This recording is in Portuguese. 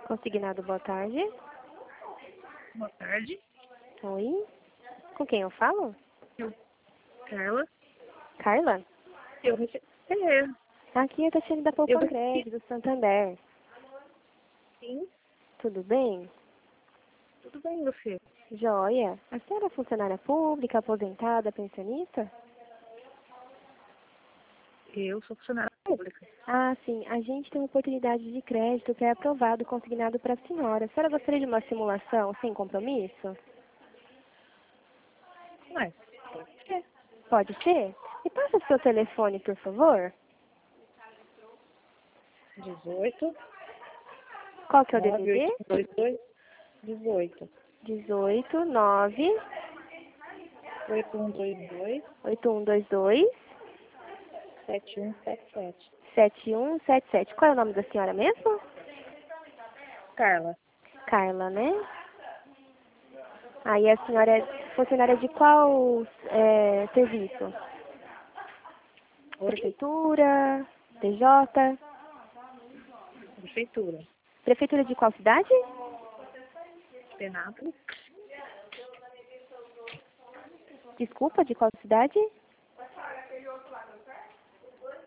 Consignado, boa tarde. Boa tarde. Oi. Com quem eu falo? Carla. Carla? Eu recebi. É, Aqui é a Tatiane da Poupa Crédito, do Santander. sim. Tudo bem? Tudo bem, você? Joia. A senhora é funcionária pública, aposentada, pensionista? Eu sou funcionária pública. Ah, sim. A gente tem uma oportunidade de crédito que é aprovado, consignado para a senhora. A senhora gostaria de uma simulação sem compromisso? Ué, Pode ser? Me passa o seu telefone, por favor. 18 Qual que é o 9 DDD? 822 18 18 9 8122 8122 7177. 7177. Qual é o nome da senhora mesmo? Carla. Carla, né? Aí a senhora é funcionária de qual serviço? Oi? Prefeitura, TJ? Prefeitura. Prefeitura de qual cidade? Penápolis. Desculpa, de qual cidade?